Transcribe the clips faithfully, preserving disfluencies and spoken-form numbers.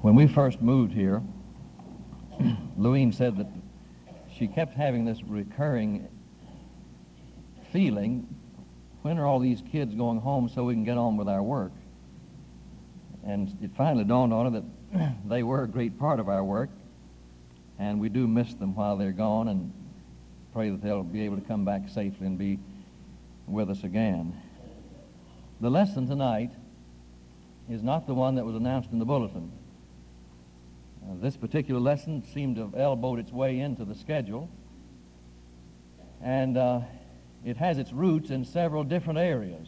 When we first moved here, Louine said that she kept having this recurring feeling, when are all these kids going home so we can get on with our work? And it finally dawned on her that they were a great part of our work, and we do miss them while they're gone, and pray that they'll be able to come back safely and be with us again. The lesson tonight is not the one that was announced in the bulletin. Uh, this particular lesson seemed to have elbowed its way into the schedule, and uh, it has its roots in several different areas.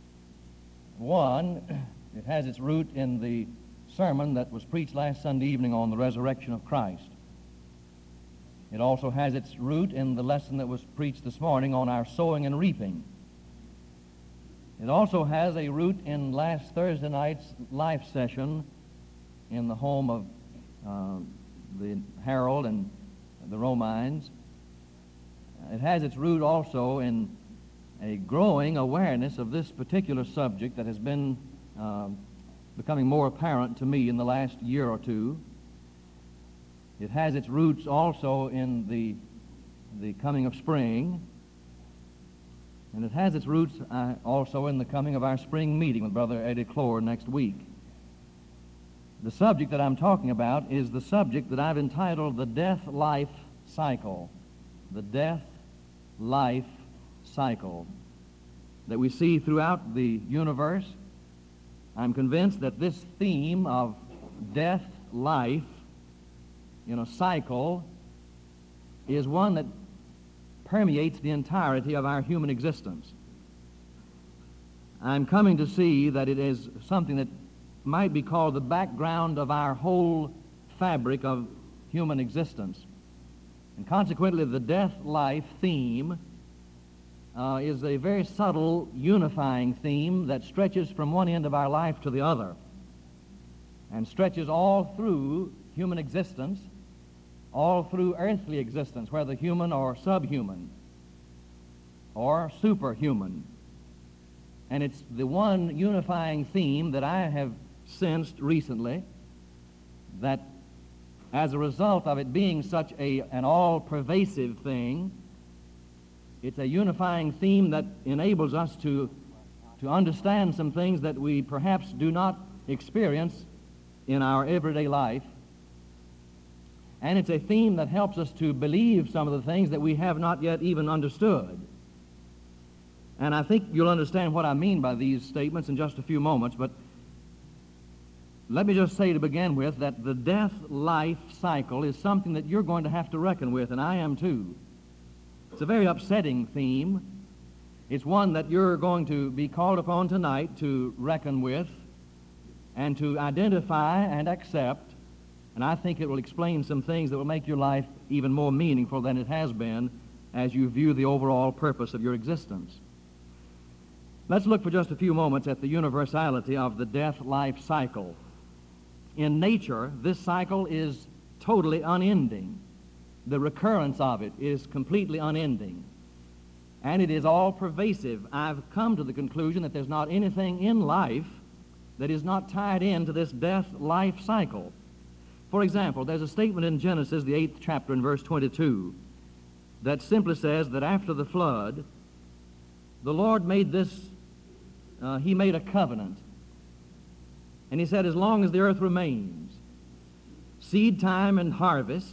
One, it has its root in the sermon that was preached last Sunday evening on the resurrection of Christ. It also has its root in the lesson that was preached this morning on our sowing and reaping. It also has a root in last Thursday night's life session in the home of uh, the Harold and the Romines. It has its root also in a growing awareness of this particular subject that has been uh, becoming more apparent to me in the last year or two. It has its roots also in the, the coming of spring, and it has its roots uh, also in the coming of our spring meeting with Brother Eddie Clore next week. The subject that I'm talking about is the subject that I've entitled the death-life cycle. The death-life cycle that we see throughout the universe. I'm convinced that this theme of death, life, in a cycle is one that permeates the entirety of our human existence. I'm coming to see that it is something that might be called the background of our whole fabric of human existence. And consequently, the death-life theme uh, is a very subtle, unifying theme that stretches from one end of our life to the other and stretches all through human existence, all through earthly existence, whether human or subhuman or superhuman. And it's the one unifying theme that I have sensed recently, that as a result of it being such a, an all-pervasive thing, it's a unifying theme that enables us to, to understand some things that we perhaps do not experience in our everyday life. And it's a theme that helps us to believe some of the things that we have not yet even understood. And I think you'll understand what I mean by these statements in just a few moments, but let me just say to begin with that the death-life cycle is something that you're going to have to reckon with, and I am too. It's a very upsetting theme. It's one that you're going to be called upon tonight to reckon with and to identify and accept, and I think it will explain some things that will make your life even more meaningful than it has been as you view the overall purpose of your existence. Let's look for just a few moments at the universality of the death-life cycle. In nature, this cycle is totally unending. The recurrence of it is completely unending. And it is all pervasive. I've come to the conclusion that there's not anything in life that is not tied into this death-life cycle. For example, there's a statement in Genesis, the eighth chapter, in verse twenty-two, that simply says that after the flood, the Lord made this, uh, he made a covenant. And he said, as long as the earth remains, seed time and harvest,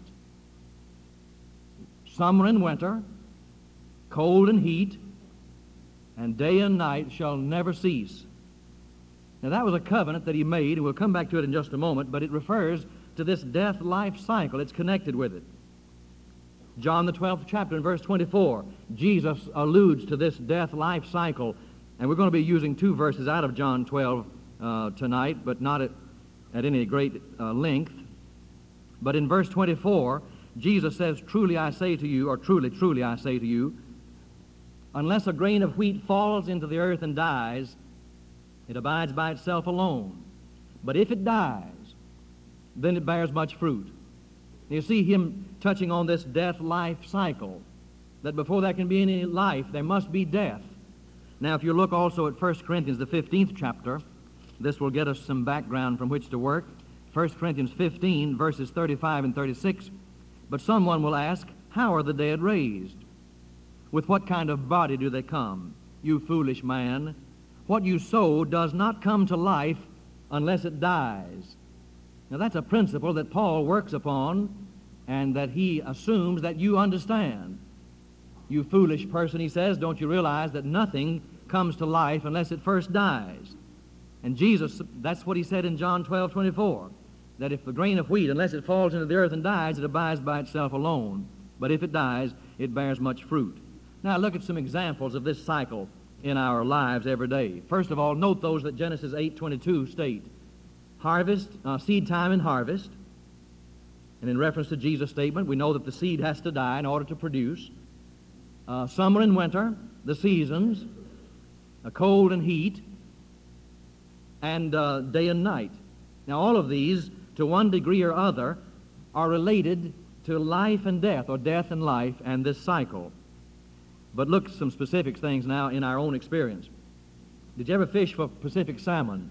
summer and winter, cold and heat, and day and night shall never cease. Now that was a covenant that he made, and we'll come back to it in just a moment, but it refers to this death-life cycle. It's connected with it. John the twelfth chapter in verse twenty-four, Jesus alludes to this death-life cycle, and we're going to be using two verses out of John twelve uh, tonight, but not at, at any great uh, length. But in verse twenty-four, Jesus says, truly I say to you, or truly, truly I say to you, unless a grain of wheat falls into the earth and dies, it abides by itself alone. But if it dies, then it bears much fruit. You see him touching on this death-life cycle, that before there can be any life, there must be death. Now, if you look also at First Corinthians, the fifteenth chapter, this will get us some background from which to work. First Corinthians fifteen, verses thirty-five and thirty-six. But someone will ask, how are the dead raised? With what kind of body do they come? You foolish man, what you sow does not come to life unless it dies. Now that's a principle that Paul works upon and that he assumes that you understand. You foolish person, he says, don't you realize that nothing comes to life unless it first dies? And Jesus, that's what he said in John twelve twenty-four, that if the grain of wheat, unless it falls into the earth and dies, it abides by itself alone. But if it dies, it bears much fruit. Now look at some examples of this cycle in our lives every day. First of all, note those that Genesis eight twenty-two state. Harvest, uh, seed time and harvest. And in reference to Jesus' statement, we know that the seed has to die in order to produce. Uh, summer and winter, the seasons, uh, cold and heat, and uh, day and night. Now all of these, to one degree or other, are related to life and death, or death and life, and this cycle. But look at some specific things now in our own experience. Did you ever fish for Pacific salmon?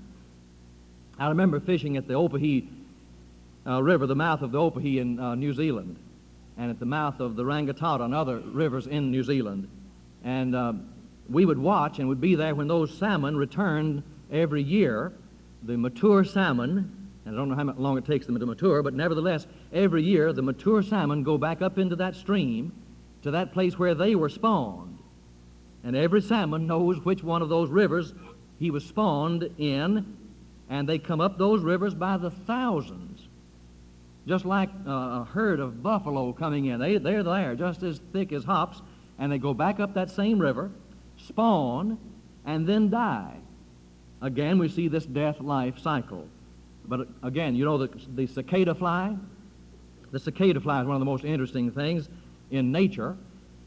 I remember fishing at the Opahe uh, River, the mouth of the Opahe in uh, New Zealand, and at the mouth of the Rangitoto and other rivers in New Zealand. And uh, we would watch and would be there when those salmon returned every year, the mature salmon, and I don't know how long it takes them to mature, but nevertheless, every year the mature salmon go back up into that stream to that place where they were spawned. And every salmon knows which one of those rivers he was spawned in, and they come up those rivers by the thousands, just like uh, a herd of buffalo coming in. They, they're there just as thick as hops, and they go back up that same river, spawn, and then die. Again, we see this death-life cycle. But again, you know the, the cicada fly? The cicada fly is one of the most interesting things in nature.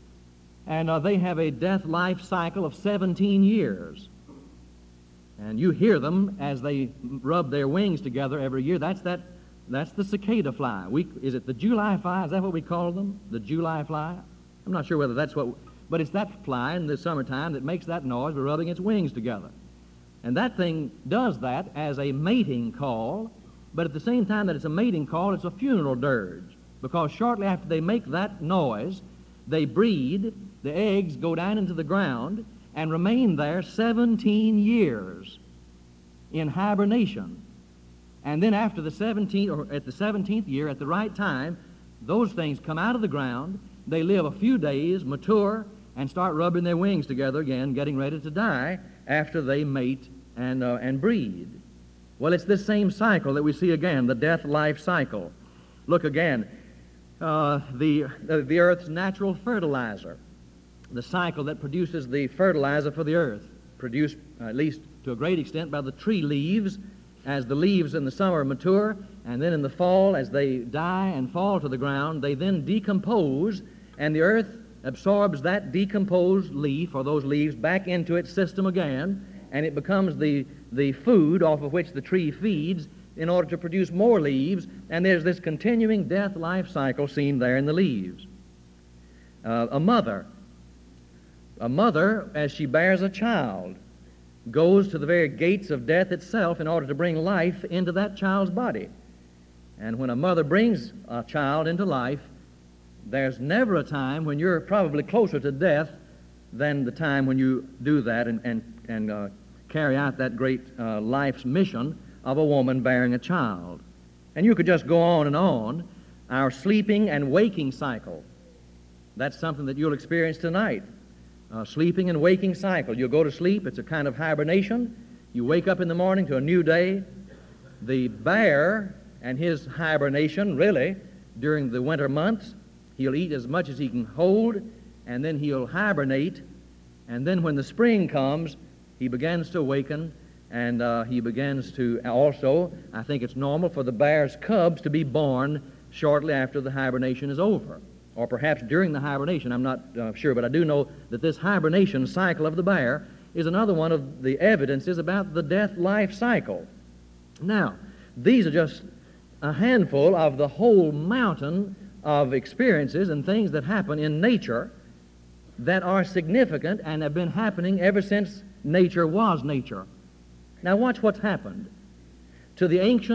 And uh, they have a death-life cycle of seventeen years. And you hear them as they rub their wings together every year. That's that. That's the cicada fly. We, is it the July fly? Is that what we call them? The July fly? I'm not sure whether that's what, but it's that fly in the summertime that makes that noise by rubbing its wings together. And that thing does that as a mating call, but at the same time that it's a mating call, it's a funeral dirge. Because shortly after they make that noise, they breed, the eggs go down into the ground and remain there seventeen years in hibernation. And then after the seventeenth, or at the seventeenth year, at the right time, those things come out of the ground, they live a few days, mature, and start rubbing their wings together again, getting ready to die after they mate and, uh, and breed. Well, it's this same cycle that we see again, the death-life cycle. Look again, uh, the, uh, the earth's natural fertilizer, the cycle that produces the fertilizer for the earth, produced uh, at least to a great extent by the tree leaves, as the leaves in the summer mature, and then in the fall, as they die and fall to the ground, they then decompose, and the earth absorbs that decomposed leaf or those leaves back into its system again, and it becomes the, the food off of which the tree feeds in order to produce more leaves, and there's this continuing death-life cycle seen there in the leaves. Uh, a mother, a mother, as she bears a child, goes to the very gates of death itself in order to bring life into that child's body. And when a mother brings a child into life, there's never a time when you're probably closer to death than the time when you do that and, and, and uh, carry out that great uh, life's mission of a woman bearing a child. And you could just go on and on. Our sleeping and waking cycle, that's something that you'll experience tonight. Uh, sleeping and waking cycle. You'll go to sleep, it's a kind of hibernation. You wake up in the morning to a new day. The bear and his hibernation, really, during the winter months, he'll eat as much as he can hold, and then he'll hibernate, and then when the spring comes, he begins to awaken, and uh, he begins to also, I think it's normal for the bear's cubs to be born shortly after the hibernation is over, or perhaps during the hibernation. I'm not uh, sure, but I do know that this hibernation cycle of the bear is another one of the evidences about the death-life cycle. Now, these are just a handful of the whole mountain of experiences and things that happen in nature that are significant and have been happening ever since nature was nature. Now watch what's happened. To the ancient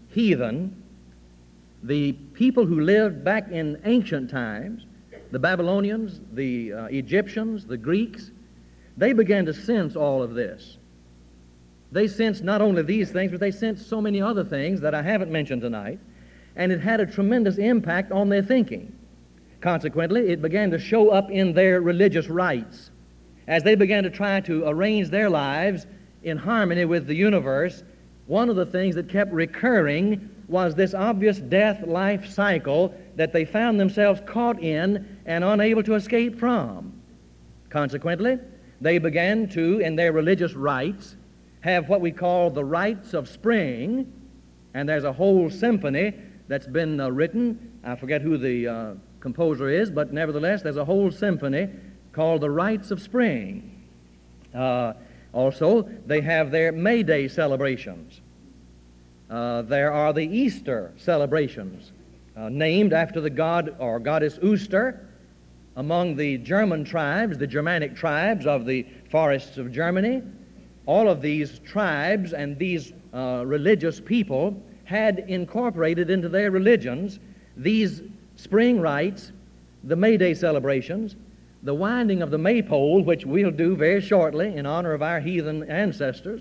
heathen, the people who lived back in ancient times, the Babylonians, the uh, Egyptians, the Greeks, they began to sense all of this. They sensed not only these things, but they sensed so many other things that I haven't mentioned tonight, and it had a tremendous impact on their thinking. Consequently, it began to show up in their religious rites. As they began to try to arrange their lives in harmony with the universe, one of the things that kept recurring was this obvious death-life cycle that they found themselves caught in and unable to escape from. Consequently, they began to, in their religious rites, have what we call the rites of spring, and there's a whole symphony that's been uh, written. I forget who the uh, composer is, but nevertheless, there's a whole symphony called the Rites of Spring. Uh, also, they have their May Day celebrations. Uh, there are the Easter celebrations, uh, named after the god or goddess Uster among the German tribes, the Germanic tribes of the forests of Germany. All of these tribes and these uh, religious people had incorporated into their religions these spring rites, the May Day celebrations, the winding of the maypole, which we'll do very shortly in honor of our heathen ancestors.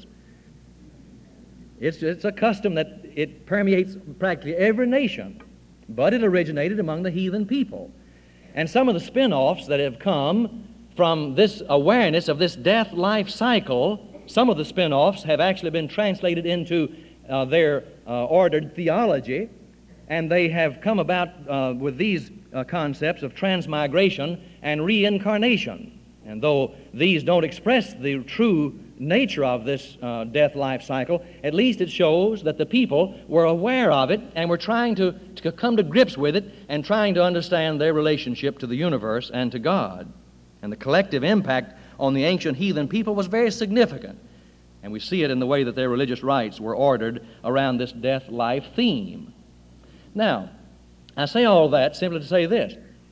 It's, it's a custom that it permeates practically every nation, but it originated among the heathen people. And some of the spin-offs that have come from this awareness of this death-life cycle, some of the spin-offs have actually been translated into uh, their uh, ordered theology, and they have come about uh, with these uh, concepts of transmigration and reincarnation. And though these don't express the true nature of this uh, death-life cycle, at least it shows that the people were aware of it and were trying to, to come to grips with it and trying to understand their relationship to the universe and to God. And the collective impact on the ancient heathen people was very significant. And we see it in the way that their religious rites were ordered around this death-life theme. Now, I say all that simply to say this.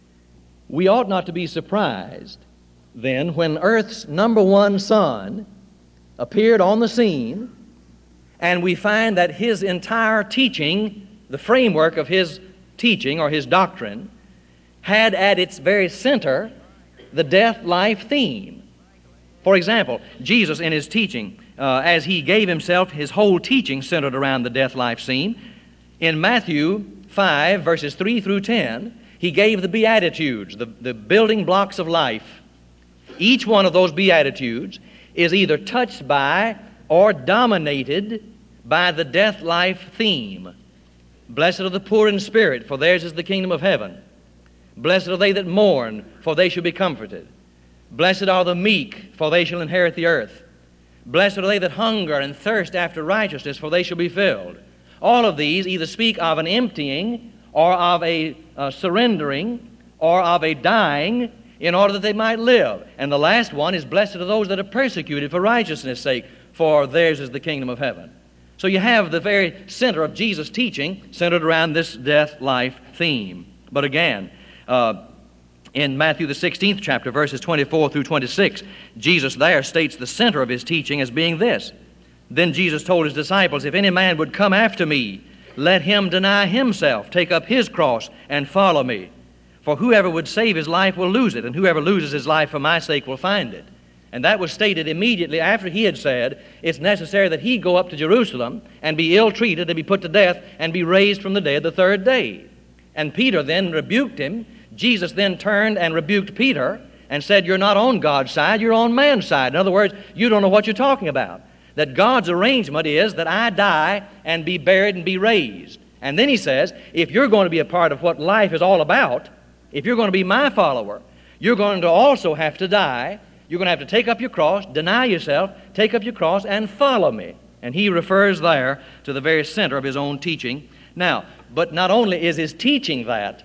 We ought not to be surprised then when Earth's number one son appeared on the scene, and we find that his entire teaching, the framework of his teaching or his doctrine, had at its very center the death-life theme. For example, Jesus in his teaching, uh, as he gave himself, his whole teaching centered around the death-life theme. In Matthew five, verses three through ten, he gave the Beatitudes, the, the building blocks of life. Each one of those Beatitudes is either touched by or dominated by the death-life theme. Blessed are the poor in spirit, for theirs is the kingdom of heaven. Blessed are they that mourn, for they shall be comforted. Blessed are the meek, for they shall inherit the earth. Blessed are they that hunger and thirst after righteousness, for they shall be filled. All of these either speak of an emptying or of a uh, surrendering or of a dying in order that they might live. And the last one is, blessed are those that are persecuted for righteousness' sake, for theirs is the kingdom of heaven. So you have the very center of Jesus' teaching centered around this death-life theme. But again, uh, in Matthew the sixteenth chapter, verses twenty-four through twenty-six, Jesus there states the center of his teaching as being this. Then Jesus told his disciples, if any man would come after me, let him deny himself, take up his cross, and follow me. For whoever would save his life will lose it, and whoever loses his life for my sake will find it. And that was stated immediately after he had said, it's necessary that he go up to Jerusalem and be ill-treated and be put to death and be raised from the dead the third day. And Peter then rebuked him. Jesus then turned and rebuked Peter and said, you're not on God's side, you're on man's side. In other words, you don't know what you're talking about. That God's arrangement is that I die and be buried and be raised. And then he says, if you're going to be a part of what life is all about, if you're going to be my follower, you're going to also have to die. You're going to have to take up your cross, deny yourself, take up your cross, and follow me. And he refers there to the very center of his own teaching. Now, but not only is his teaching that,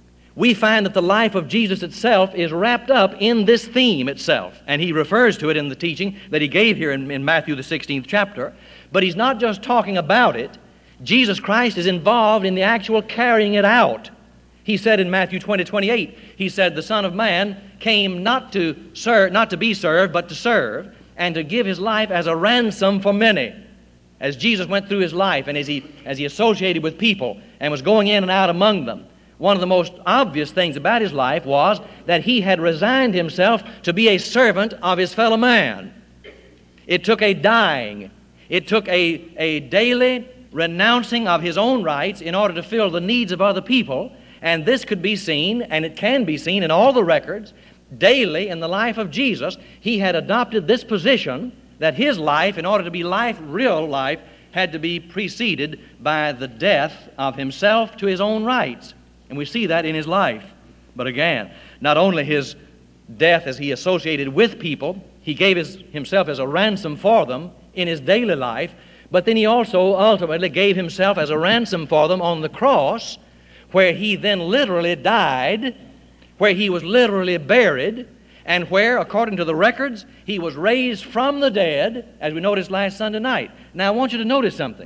we find that the life of Jesus itself is wrapped up in this theme itself. And he refers to it in the teaching that he gave here in, in Matthew the sixteenth chapter. But he's not just talking about it. Jesus Christ is involved in the actual carrying it out. He said in Matthew twenty, twenty-eight, he said, the Son of Man came not to serve, not to be served, but to serve, and to give his life as a ransom for many. as Jesus went through his life and as he, as he associated with people and was going in and out among them, one of the most obvious things about his life was that he had resigned himself to be a servant of his fellow man. It took a dying, it took a, a daily renouncing of his own rights in order to fill the needs of other people, and this could be seen, and it can be seen in all the records, daily in the life of Jesus. He had adopted this position that his life, in order to be life, real life, had to be preceded by the death of himself to his own rights. And we see that in his life. But again, not only his death as he associated with people, he gave his, himself as a ransom for them in his daily life, but then he also ultimately gave himself as a ransom for them on the cross, where he then literally died, where he was literally buried, and where, according to the records, he was raised from the dead, as we noticed last Sunday night. Now, I want you to notice something.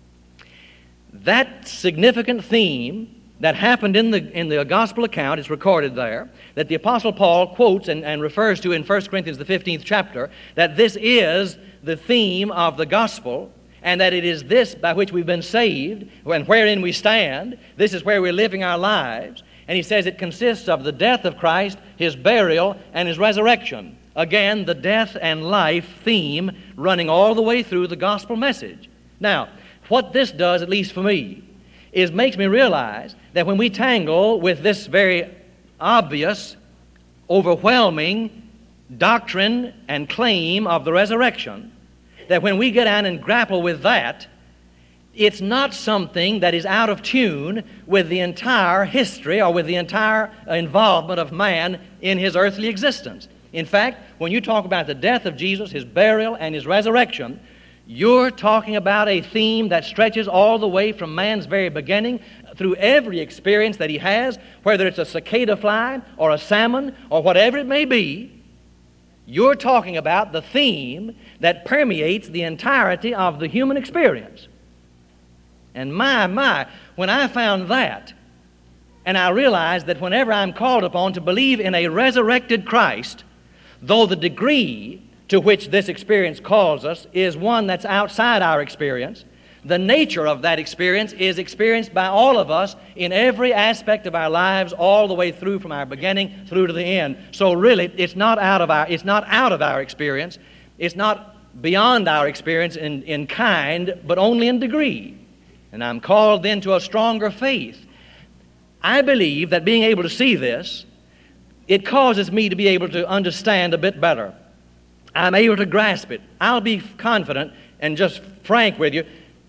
That significant theme that happened in the, in the gospel account, it's recorded there, that the Apostle Paul quotes and, and refers to in First Corinthians, the fifteenth chapter, that this is the theme of the gospel, and that it is this by which we've been saved, and wherein we stand. This is where we're living our lives. And he says it consists of the death of Christ, his burial, and his resurrection. Again, the death and life theme running all the way through the gospel message. Now, what this does, at least for me, is makes me realize that when we tangle with this very obvious, overwhelming doctrine and claim of the resurrection, that when we get down and grapple with that, it's not something that is out of tune with the entire history or with the entire involvement of man in his earthly existence. In fact, when you talk about the death of Jesus, his burial, and his resurrection, you're talking about a theme that stretches all the way from man's very beginning through every experience that he has, whether it's a cicada fly or a salmon or whatever it may be. You're talking about the theme that permeates the entirety of the human experience. And my, my, when I found that, and I realized that whenever I'm called upon to believe in a resurrected Christ, though the degree to which this experience calls us is one that's outside our experience, the nature of that experience is experienced by all of us in every aspect of our lives, all the way through from our beginning through to the end. So really, it's not out of our, it's not out of our experience. It's not beyond our experience in, in kind, but only in degree. And I'm called then to a stronger faith. I believe that being able to see this, it causes me to be able to understand a bit better. I'm able to grasp it. I'll be confident and just frank with you.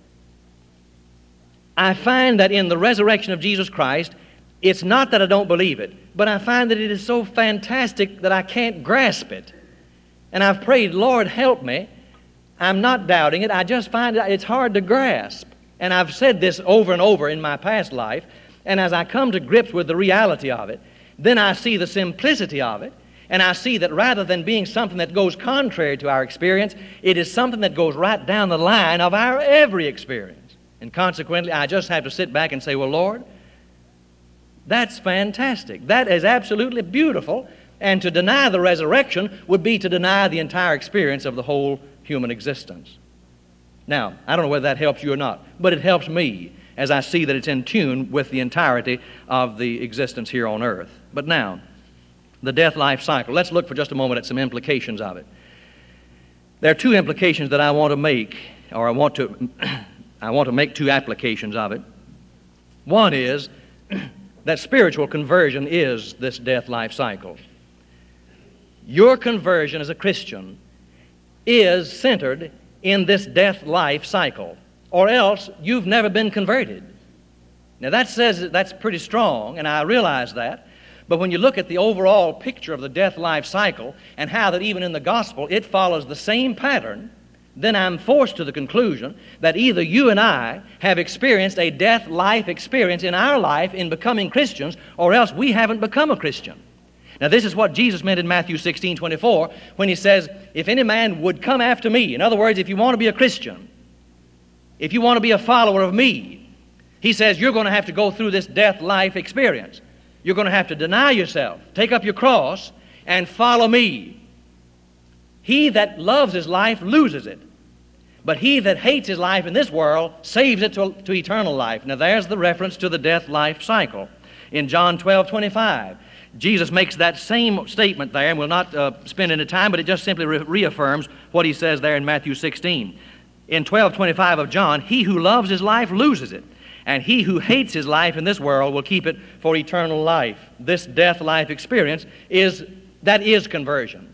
I find that in the resurrection of Jesus Christ, it's not that I don't believe it, but I find that it is so fantastic that I can't grasp it. And I've prayed, Lord, help me. I'm not doubting it. I just find that it's hard to grasp. And I've said this over and over in my past life. And as I come to grips with the reality of it, then I see the simplicity of it. And I see that rather than being something that goes contrary to our experience, it is something that goes right down the line of our every experience. And consequently, I just have to sit back and say, well, Lord, that's fantastic. That is absolutely beautiful. And to deny the resurrection would be to deny the entire experience of the whole human existence. Now, I don't know whether that helps you or not, but it helps me as I see that it's in tune with the entirety of the existence here on earth. But now, the death-life cycle. Let's look for just a moment at some implications of it. There are two implications that I want to make, or I want to, I want to make two applications of it. One is that spiritual conversion is this death-life cycle. Your conversion as a Christian is centered in this death-life cycle, or else you've never been converted. Now that says that's pretty strong, and I realize that. But when you look at the overall picture of the death-life cycle and how that even in the gospel it follows the same pattern, then I'm forced to the conclusion that either you and I have experienced a death-life experience in our life in becoming Christians, or else we haven't become a Christian. Now this is what Jesus meant in Matthew sixteen twenty-four when he says, if any man would come after me, in other words, if you want to be a Christian, if you want to be a follower of me, he says you're going to have to go through this death-life experience. You're going to have to deny yourself, take up your cross, and follow me. He that loves his life loses it. But he that hates his life in this world saves it to, to eternal life. Now there's the reference to the death-life cycle. In John twelve twenty-five, Jesus makes that same statement there, and we'll not uh, spend any time, but it just simply re- reaffirms what he says there in Matthew sixteen. In twelve twenty-five of John, he who loves his life loses it, and he who hates his life in this world will keep it for eternal life. This death-life experience is, that is conversion.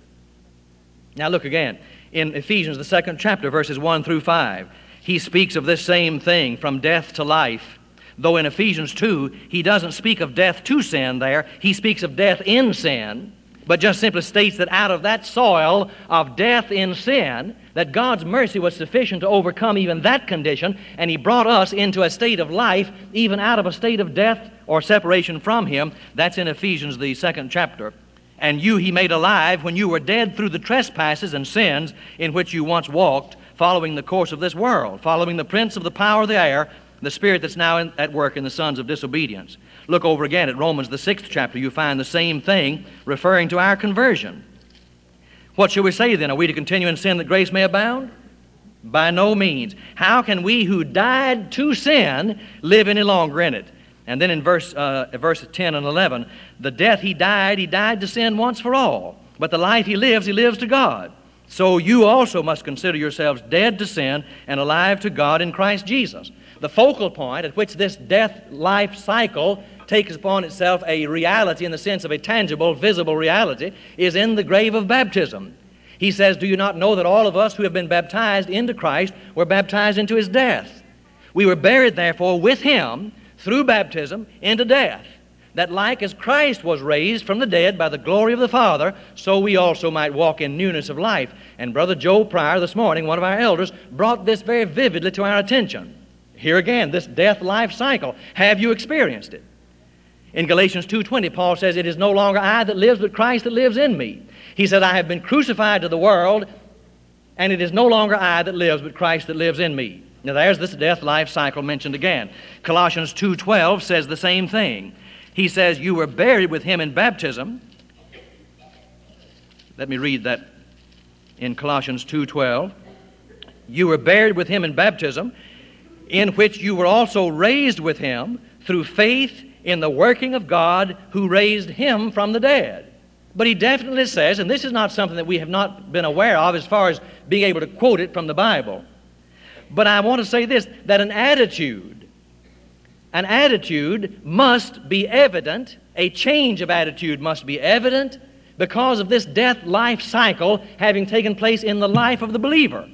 Now look again. In Ephesians, the second chapter, verses one through five, he speaks of this same thing, from death to life. Though in Ephesians two, he doesn't speak of death to sin there, he speaks of death in sin, but just simply states that out of that soil of death in sin, that God's mercy was sufficient to overcome even that condition, and he brought us into a state of life, even out of a state of death or separation from him. That's in Ephesians, the second chapter. And you he made alive when you were dead through the trespasses and sins in which you once walked, following the course of this world, following the prince of the power of the air, the spirit that's now in, at work in the sons of disobedience. Look over again at Romans, the sixth chapter. You find the same thing referring to our conversion. What shall we say then? Are we to continue in sin that grace may abound? By no means. How can we who died to sin live any longer in it? And then in verse uh, verse ten and eleven, the death he died, he died to sin once for all. But the life he lives, he lives to God. So you also must consider yourselves dead to sin and alive to God in Christ Jesus. The focal point at which this death-life cycle takes upon itself a reality in the sense of a tangible, visible reality is in the grave of baptism. He says, do you not know that all of us who have been baptized into Christ were baptized into his death? We were buried, therefore, with him through baptism into death, that like as Christ was raised from the dead by the glory of the Father, so we also might walk in newness of life. And Brother Joe Pryor this morning, one of our elders, brought this very vividly to our attention. Here again, this death-life cycle. Have you experienced it? In Galatians two twenty, Paul says, it is no longer I that lives, but Christ that lives in me. He said, I have been crucified to the world, and it is no longer I that lives, but Christ that lives in me. Now there's this death-life cycle mentioned again. Colossians two twelve says the same thing. He says, you were buried with him in baptism. Let me read that in Colossians two twelve. You were buried with him in baptism, in which you were also raised with him through faith in the working of God who raised him from the dead. But he definitely says, and this is not something that we have not been aware of as far as being able to quote it from the Bible, but I want to say this, that an attitude, an attitude must be evident, a change of attitude must be evident because of this death-life cycle having taken place in the life of the believer.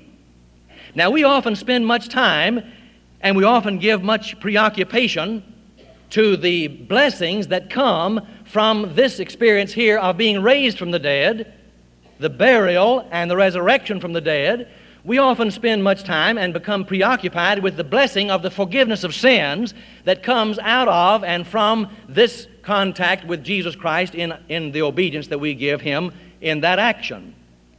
Now we often spend much time and we often give much preoccupation to the blessings that come from this experience here of being raised from the dead, the burial and the resurrection from the dead. We often spend much time and become preoccupied with the blessing of the forgiveness of sins that comes out of and from this contact with Jesus Christ in, in the obedience that we give him in that action.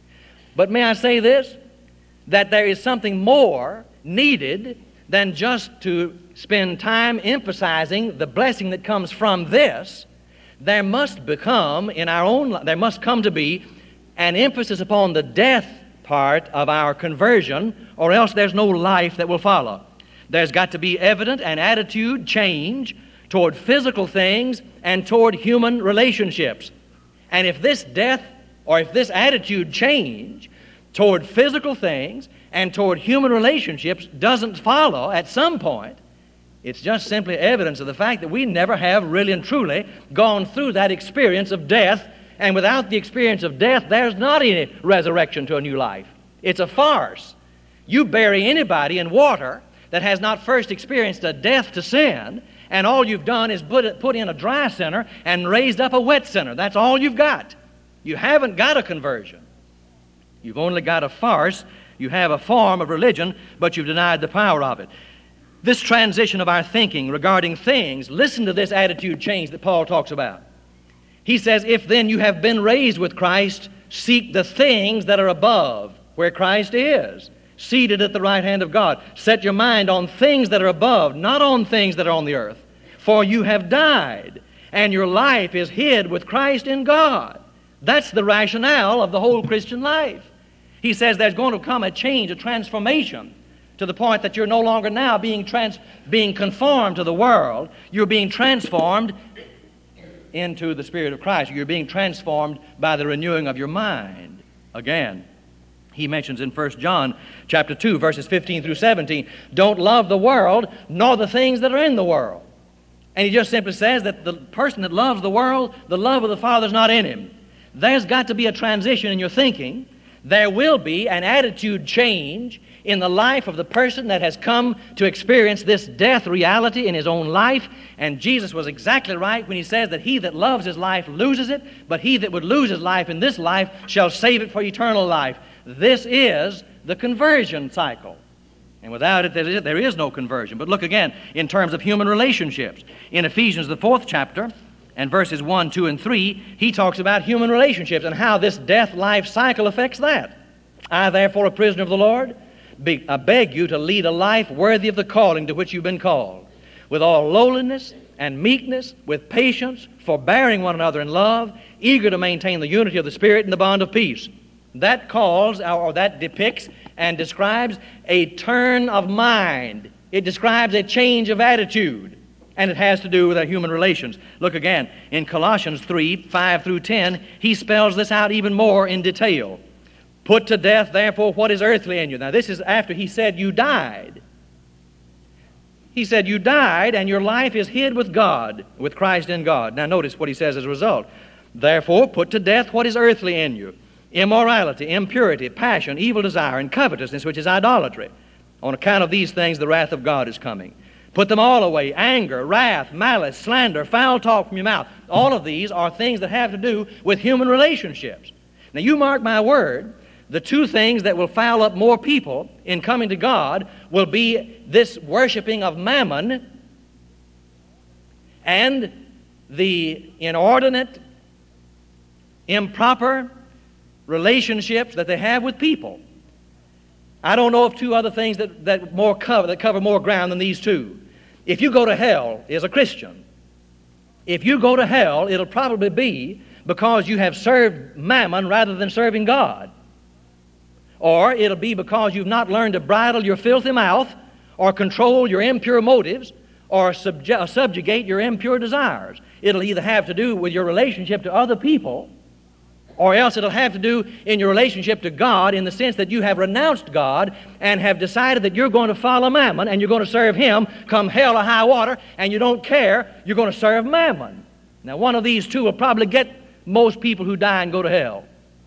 But may I say this, that there is something more needed than just to spend time emphasizing the blessing that comes from this. There must become in our own, there must come to be an emphasis upon the death part of our conversion, or else there's no life that will follow. There's got to be evident an attitude change toward physical things and toward human relationships. And if this death or if this attitude change toward physical things and toward human relationships doesn't follow at some point, it's just simply evidence of the fact that we never have really and truly gone through that experience of death. And without the experience of death, there's not any resurrection to a new life. It's a farce. You bury anybody in water that has not first experienced a death to sin, and all you've done is put, it, put in a dry sinner and raised up a wet sinner. That's all you've got. You haven't got a conversion. You've only got a farce. You have a form of religion, but you've denied the power of it. This transition of our thinking regarding things, listen to this attitude change that Paul talks about. He says, if then you have been raised with Christ, seek the things that are above, where Christ is, seated at the right hand of God. Set your mind on things that are above, not on things that are on the earth. For you have died, and your life is hid with Christ in God. That's the rationale of the whole Christian life. He says there's going to come a change, a transformation, to the point that you're no longer now being trans, being conformed to the world. You're being transformed into the Spirit of Christ. You're being transformed by the renewing of your mind. Again, he mentions in First John chapter two, verses fifteen through seventeen, don't love the world, nor the things that are in the world. And he just simply says that the person that loves the world, the love of the Father is not in him. There's got to be a transition in your thinking. There will be an attitude change in the life of the person that has come to experience this death reality in his own life. And Jesus was exactly right when he says that he that loves his life loses it, but he that would lose his life in this life shall save it for eternal life. This is the conversion cycle. And without it, there is, there is no conversion. But look again in terms of human relationships. In Ephesians, the fourth chapter, and verses one, two, and three, he talks about human relationships and how this death-life cycle affects that. I, therefore, a prisoner of the Lord, be, I beg you to lead a life worthy of the calling to which you've been called, with all lowliness and meekness, with patience, forbearing one another in love, eager to maintain the unity of the Spirit in the bond of peace. That calls, or that depicts and describes a turn of mind. It describes a change of attitude. And it has to do with our human relations. Look again, in Colossians three, five through ten, he spells this out even more in detail. Put to death, therefore, what is earthly in you. Now, this is after he said you died. He said you died and your life is hid with God, with Christ in God. Now, notice what he says as a result. Therefore, put to death what is earthly in you. Immorality, impurity, passion, evil desire, and covetousness, which is idolatry. On account of these things, the wrath of God is coming. Put them all away. Anger, wrath, malice, slander, foul talk from your mouth. All of these are things that have to do with human relationships. Now, you mark my word, the two things that will foul up more people in coming to God will be this worshiping of mammon and the inordinate, improper relationships that they have with people. I don't know of two other things that, that more cover that cover more ground than these two. If you go to hell as a Christian, if you go to hell, it'll probably be because you have served mammon rather than serving God. Or it'll be because you've not learned to bridle your filthy mouth or control your impure motives or subju- subjugate your impure desires. It'll either have to do with your relationship to other people, or else it'll have to do in your relationship to God in the sense that you have renounced God and have decided that you're going to follow mammon and you're going to serve him come hell or high water, and you don't care, you're going to serve mammon. Now, one of these two will probably get most people who die and go to hell.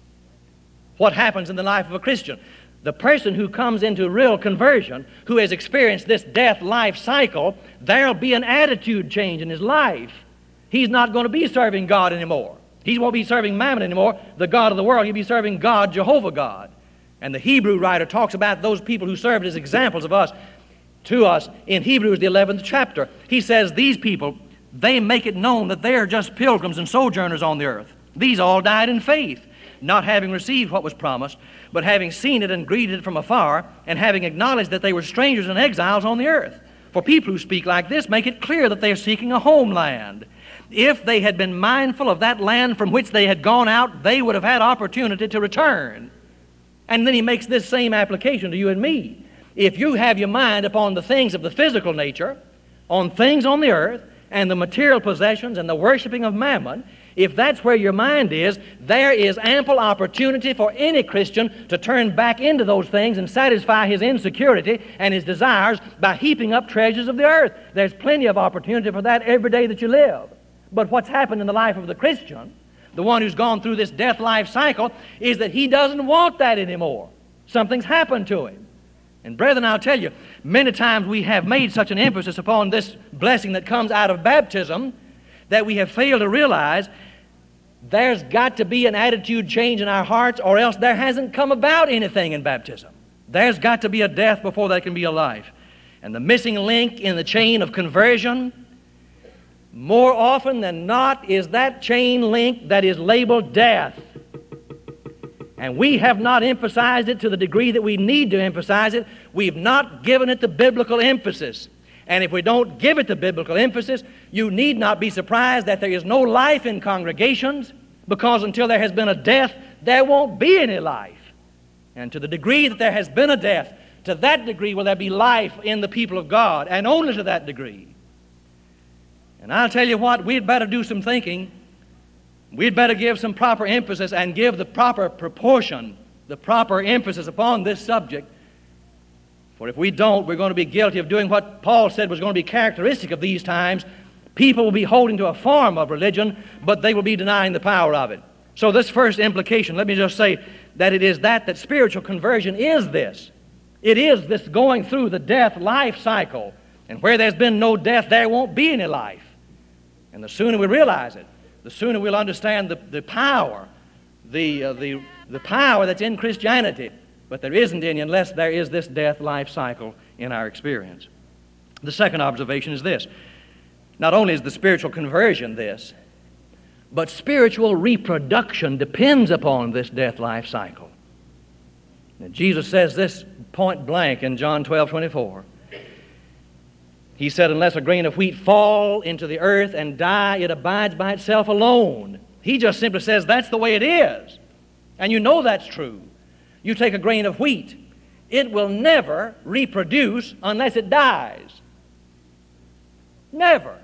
What happens in the life of a Christian? The person who comes into real conversion, who has experienced this death-life cycle, there'll be an attitude change in his life. He's not going to be serving God anymore. He won't be serving mammon anymore, the God of the world. He'll be serving God, Jehovah God. And the Hebrew writer talks about those people who served as examples of us, to us, in Hebrews, the eleventh chapter. He says, these people, they make it known that they are just pilgrims and sojourners on the earth. These all died in faith, not having received what was promised, but having seen it and greeted it from afar, and having acknowledged that they were strangers and exiles on the earth. For people who speak like this make it clear that they are seeking a homeland. If they had been mindful of that land from which they had gone out, they would have had opportunity to return. And then he makes this same application to you and me. If you have your mind upon the things of the physical nature, on things on the earth, and the material possessions and the worshiping of mammon, if that's where your mind is, there is ample opportunity for any Christian to turn back into those things and satisfy his insecurity and his desires by heaping up treasures of the earth. There's plenty of opportunity for that every day that you live. But what's happened in the life of the Christian, the one who's gone through this death-life cycle, is that he doesn't want that anymore. Something's happened to him. And brethren, I'll tell you, many times we have made such an emphasis upon this blessing that comes out of baptism that we have failed to realize there's got to be an attitude change in our hearts, or else there hasn't come about anything in baptism. There's got to be a death before there can be a life. And the missing link in the chain of conversion, more often than not, is that chain link that is labeled death. And we have not emphasized it to the degree that we need to emphasize it. We've not given it the biblical emphasis. And if we don't give it the biblical emphasis, you need not be surprised that there is no life in congregations, because until there has been a death, there won't be any life. And to the degree that there has been a death, to that degree will there be life in the people of God, and only to that degree. And I'll tell you what, we'd better do some thinking. We'd better give some proper emphasis and give the proper proportion, the proper emphasis upon this subject. For if we don't, we're going to be guilty of doing what Paul said was going to be characteristic of these times. People will be holding to a form of religion, but they will be denying the power of it. So this first implication, let me just say that it is that that spiritual conversion is this. It is this going through the death-life cycle. And where there's been no death, there won't be any life. And the sooner we realize it, the sooner we'll understand the, the power, the, uh, the, the power that's in Christianity. But there isn't any unless there is this death-life cycle in our experience. The second observation is this. Not only is the spiritual conversion this, but spiritual reproduction depends upon this death-life cycle. Now, Jesus says this point blank in John twelve twenty-four. He said, unless a grain of wheat fall into the earth and die, it abides by itself alone. He just simply says that's the way it is. And you know that's true. You take a grain of wheat, it will never reproduce unless it dies. Never.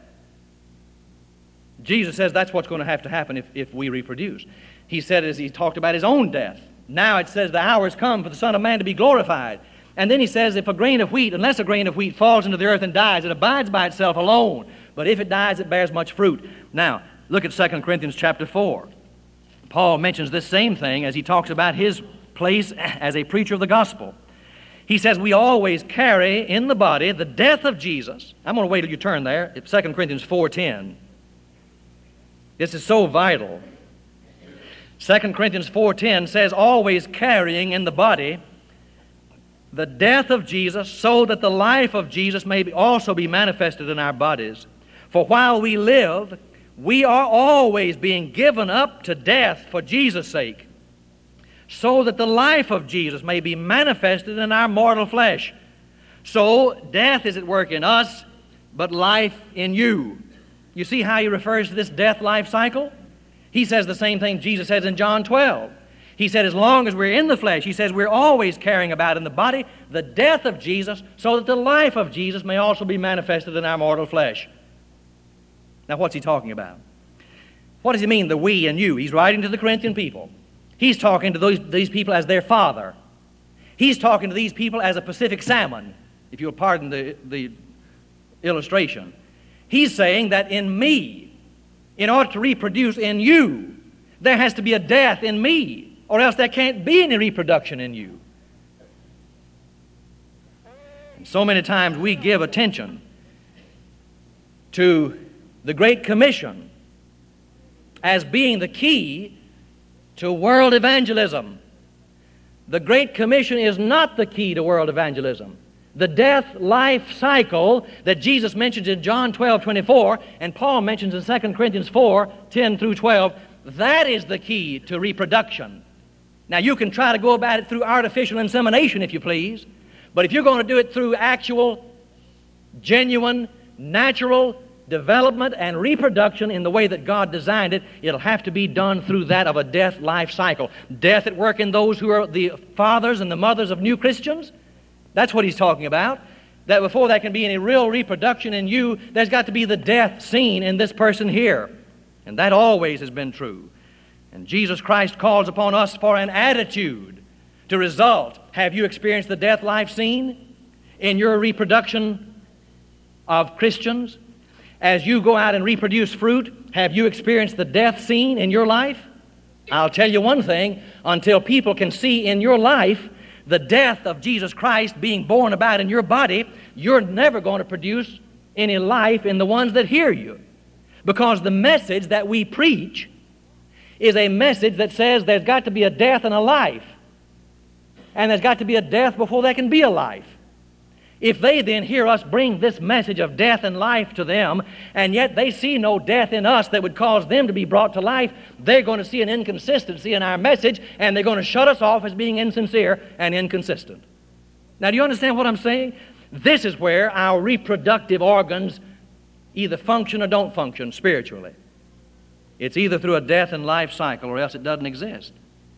Jesus says that's what's going to have to happen if, if we reproduce. He said as he talked about his own death. Now it says the hour has come for the Son of Man to be glorified. And then he says if a grain of wheat, unless a grain of wheat falls into the earth and dies, it abides by itself alone. But if it dies, it bears much fruit. Now, look at Second Corinthians chapter four. Paul mentions this same thing as he talks about his place as a preacher of the gospel. He says we always carry in the body the death of Jesus. I'm going to wait till you turn there. It's Second Corinthians four ten. This is so vital. Second Corinthians four ten says, always carrying in the body the death of Jesus, so that the life of Jesus may be also be manifested in our bodies. For while we live, we are always being given up to death for Jesus' sake, so that the life of Jesus may be manifested in our mortal flesh. So death is at work in us, but life in you. You see how he refers to this death-life cycle? He says the same thing Jesus says in John twelve. He said as long as we're in the flesh, he says we're always carrying about in the body the death of Jesus, so that the life of Jesus may also be manifested in our mortal flesh. Now what's he talking about? What does he mean, the we and you? He's writing to the Corinthian people. He's talking to those, these people as their father. He's talking to these people as a Pacific salmon, if you'll pardon the, the illustration. He's saying that in me, in order to reproduce in you, there has to be a death in me, or else there can't be any reproduction in you. And so many times we give attention to the Great Commission as being the key to world evangelism. The Great Commission is not the key to world evangelism. The death-life cycle that Jesus mentions in John twelve twenty-four and Paul mentions in Second Corinthians four ten through twelve, that is the key to reproduction. Now you can try to go about it through artificial insemination if you please, but if you're going to do it through actual, genuine, natural development and reproduction in the way that God designed it, it'll have to be done through that of a death-life cycle. Death at work in those who are the fathers and the mothers of new Christians. That's what he's talking about. That before there can be any real reproduction in you, there's got to be the death seen in this person here. And that always has been true. And Jesus Christ calls upon us for an attitude to result. Have you experienced the death-life scene in your reproduction of Christians? As you go out and reproduce fruit, have you experienced the death scene in your life? I'll tell you one thing, until people can see in your life the death of Jesus Christ being born about in your body, you're never going to produce any life in the ones that hear you. Because the message that we preach is a message that says there's got to be a death and a life. And there's got to be a death before there can be a life. If they then hear us bring this message of death and life to them, and yet they see no death in us that would cause them to be brought to life, they're going to see an inconsistency in our message, and they're going to shut us off as being insincere and inconsistent. Now, do you understand what I'm saying? This is where our reproductive organs either function or don't function spiritually. It's either through a death and life cycle or else it doesn't exist.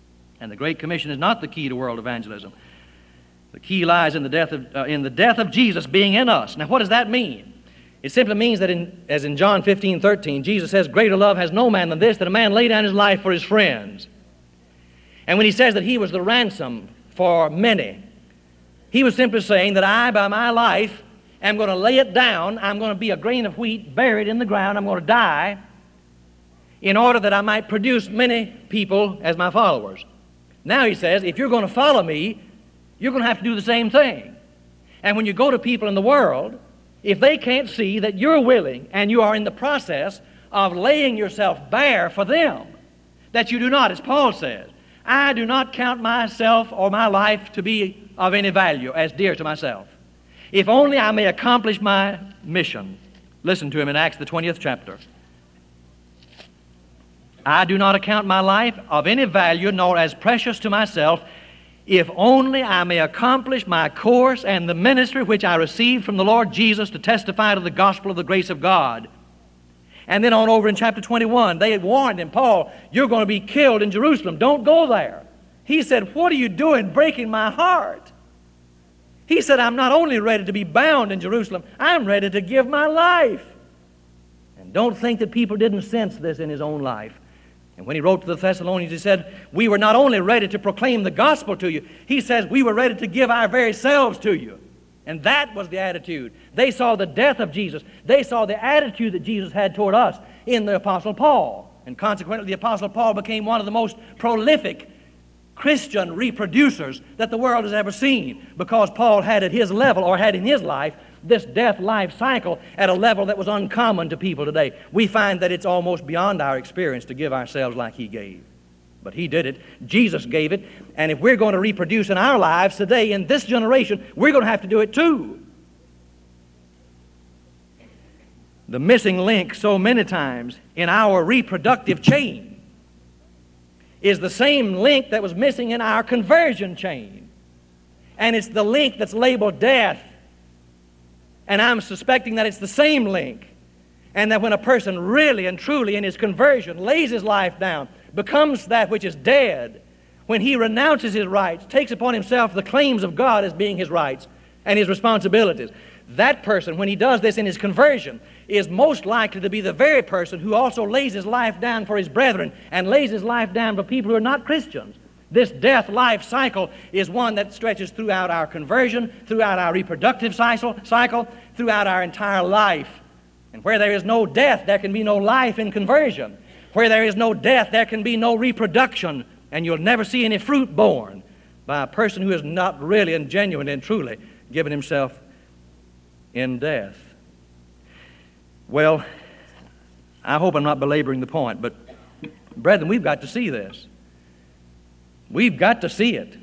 And the Great Commission is not the key to world evangelism. The key lies in the death of, uh, in the death of Jesus being in us. Now, what does that mean? It simply means that, in, as in John fifteen thirteen, Jesus says, greater love has no man than this, that a man lay down his life for his friends. And when he says that he was the ransom for many, he was simply saying that I, by my life, am going to lay it down. I'm going to be a grain of wheat buried in the ground. I'm going to die in order that I might produce many people as my followers. Now he says, if you're going to follow me, you're going to have to do the same thing. And when you go to people in the world, if they can't see that you're willing and you are in the process of laying yourself bare for them, that you do not, as Paul says, I do not count myself or my life to be of any value, as dear to myself, if only I may accomplish my mission. Listen to him in Acts the twentieth chapter. I do not account my life of any value, nor as precious to myself, if only I may accomplish my course and the ministry which I received from the Lord Jesus to testify to the gospel of the grace of God. And then on over in chapter twenty-one, they had warned him, Paul, you're going to be killed in Jerusalem. Don't go there. He said, what are you doing breaking my heart? He said, I'm not only ready to be bound in Jerusalem, I'm ready to give my life. And don't think that people didn't sense this in his own life. And when he wrote to the Thessalonians, he said, we were not only ready to proclaim the gospel to you, he says we were ready to give our very selves to you. And that was the attitude. They saw the death of Jesus. They saw the attitude that Jesus had toward us in the Apostle Paul. And consequently, the Apostle Paul became one of the most prolific Christian reproducers that the world has ever seen, because Paul had at his level, or had in his life, this death-life cycle at a level that was uncommon to people today. We find that it's almost beyond our experience to give ourselves like he gave. But he did it. Jesus gave it. And if we're going to reproduce in our lives today, in this generation, we're going to have to do it too. The missing link so many times in our reproductive chain is the same link that was missing in our conversion chain. And it's the link that's labeled death. And I'm suspecting that it's the same link. And that when a person really and truly in his conversion lays his life down, becomes that which is dead, when he renounces his rights, takes upon himself the claims of God as being his rights and his responsibilities, that person, when he does this in his conversion, is most likely to be the very person who also lays his life down for his brethren and lays his life down for people who are not Christians. This death-life cycle is one that stretches throughout our conversion, throughout our reproductive cycle, cycle, throughout our entire life. And where there is no death, there can be no life in conversion. Where there is no death, there can be no reproduction, and you'll never see any fruit born by a person who has not really and genuinely and truly given himself in death. Well, I hope I'm not belaboring the point, but brethren, we've got to see this. We've got to see it.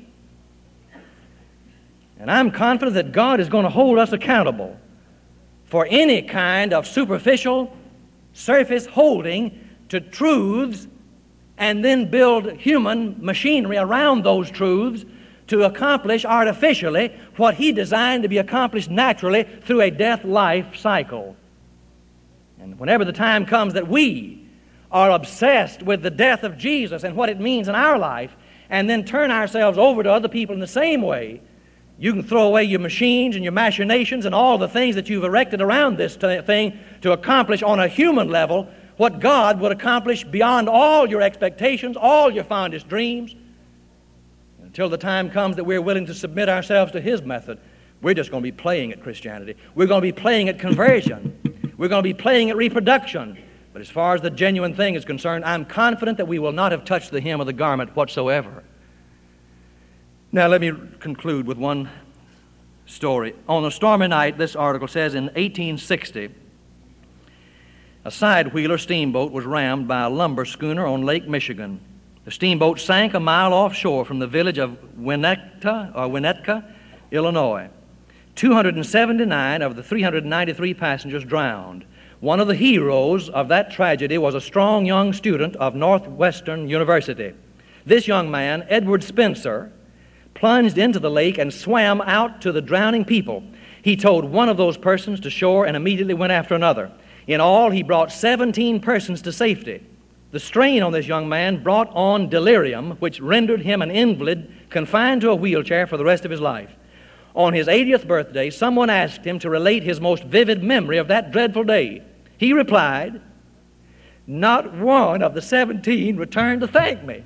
And I'm confident that God is going to hold us accountable for any kind of superficial, surface holding to truths and then build human machinery around those truths to accomplish artificially what he designed to be accomplished naturally through a death-life cycle. And whenever the time comes that we are obsessed with the death of Jesus and what it means in our life, and then turn ourselves over to other people in the same way, you can throw away your machines and your machinations and all the things that you've erected around this t- thing to accomplish on a human level what God would accomplish beyond all your expectations, all your fondest dreams. Until the time comes that we're willing to submit ourselves to his method, we're just going to be playing at Christianity. We're going to be playing at conversion. We're going to be playing at reproduction. But as far as the genuine thing is concerned, I'm confident that we will not have touched the hem of the garment whatsoever. Now let me conclude with one story. On a stormy night, this article says, in eighteen sixty, a side-wheeler steamboat was rammed by a lumber schooner on Lake Michigan. The steamboat sank a mile offshore from the village of Winnetka, or Winnetka, Illinois. two hundred seventy-nine of the three hundred ninety-three passengers drowned. One of the heroes of that tragedy was a strong young student of Northwestern University. This young man, Edward Spencer, plunged into the lake and swam out to the drowning people. He towed one of those persons to shore and immediately went after another. In all, he brought seventeen persons to safety. The strain on this young man brought on delirium, which rendered him an invalid, confined to a wheelchair for the rest of his life. On his eightieth birthday, someone asked him to relate his most vivid memory of that dreadful day. He replied, "Not one of the seventeen returned to thank me."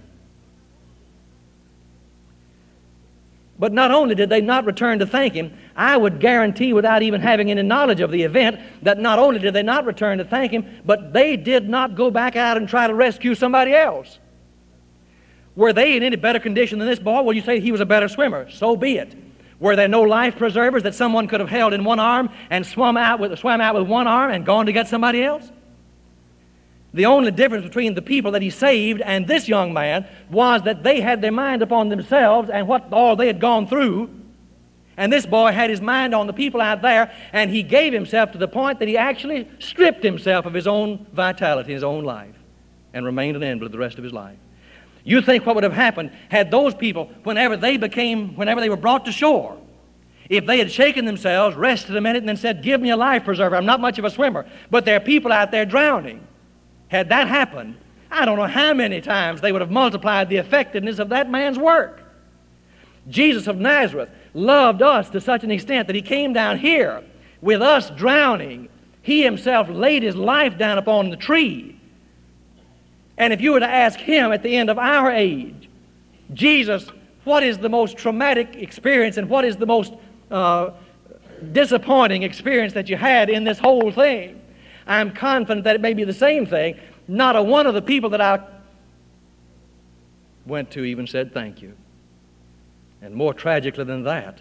But not only did they not return to thank him, I would guarantee, without even having any knowledge of the event, that not only did they not return to thank him, but they did not go back out and try to rescue somebody else. Were they in any better condition than this boy? Well, you say he was a better swimmer. So be it. Were there no life preservers that someone could have held in one arm and swum out with, swam out with one arm and gone to get somebody else? The only difference between the people that he saved and this young man was that they had their mind upon themselves and what all they had gone through. And this boy had his mind on the people out there, and he gave himself to the point that he actually stripped himself of his own vitality, his own life, and remained an invalid the rest of his life. You think what would have happened had those people, whenever they became, whenever they were brought to shore, if they had shaken themselves, rested a minute, and then said, "Give me a life preserver, I'm not much of a swimmer," but there are people out there drowning. Had that happened, I don't know how many times they would have multiplied the effectiveness of that man's work. Jesus of Nazareth loved us to such an extent that he came down here with us drowning. He himself laid his life down upon the tree. And if you were to ask him at the end of our age, "Jesus, what is the most traumatic experience and what is the most uh, disappointing experience that you had in this whole thing?" I'm confident that it may be the same thing. Not a one of the people that I went to even said thank you. And more tragically than that,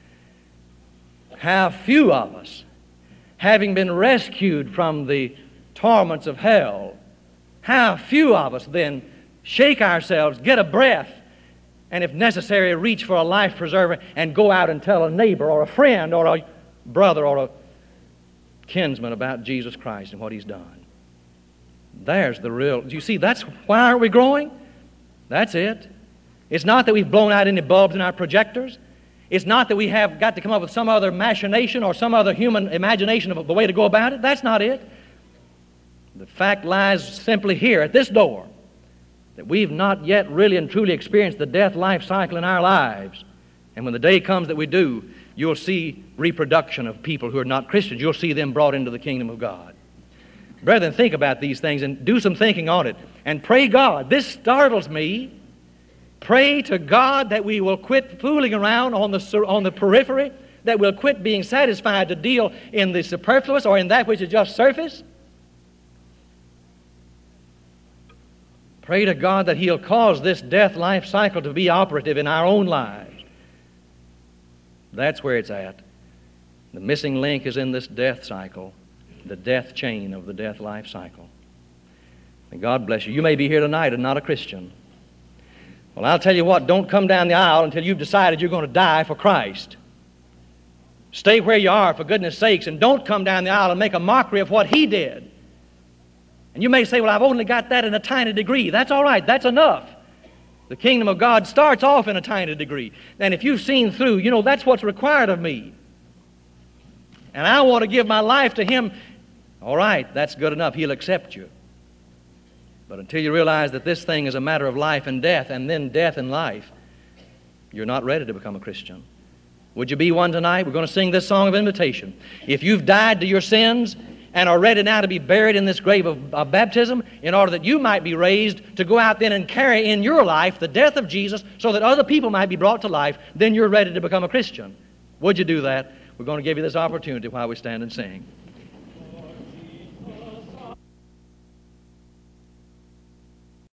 how few of us, having been rescued from the torments of hell, how few of us then shake ourselves, get a breath, and if necessary, reach for a life preserver and go out and tell a neighbor or a friend or a brother or a kinsman about Jesus Christ and what he's done. There's the real, do you see, that's why aren't we growing? That's it. It's not that we've blown out any bulbs in our projectors. It's not that we have got to come up with some other machination or some other human imagination of the way to go about it. That's not it. The fact lies simply here at this door, that we've not yet really and truly experienced the death-life cycle in our lives. And when the day comes that we do, you'll see reproduction of people who are not Christians. You'll see them brought into the kingdom of God. Brethren, think about these things and do some thinking on it. And pray God. This startles me. Pray to God that we will quit fooling around on the, on the periphery, that we'll quit being satisfied to deal in the superfluous or in that which is just surface. Pray to God that He'll cause this death-life cycle to be operative in our own lives. That's where it's at. The missing link is in this death cycle, the death chain of the death-life cycle. And God bless you. You may be here tonight and not a Christian. Well, I'll tell you what, don't come down the aisle until you've decided you're going to die for Christ. Stay where you are, for goodness sakes, and don't come down the aisle and make a mockery of what He did. And you may say, "Well, I've only got that in a tiny degree." That's all right. That's enough. The kingdom of God starts off in a tiny degree. And if you've seen through, you know, that's what's required of me. And I want to give my life to Him. All right, that's good enough. He'll accept you. But until you realize that this thing is a matter of life and death, and then death and life, you're not ready to become a Christian. Would you be one tonight? We're going to sing this song of invitation. If you've died to your sins and are ready now to be buried in this grave of, of baptism in order that you might be raised to go out then and carry in your life the death of Jesus so that other people might be brought to life, then you're ready to become a Christian. Would you do that? We're going to give you this opportunity while we stand and sing.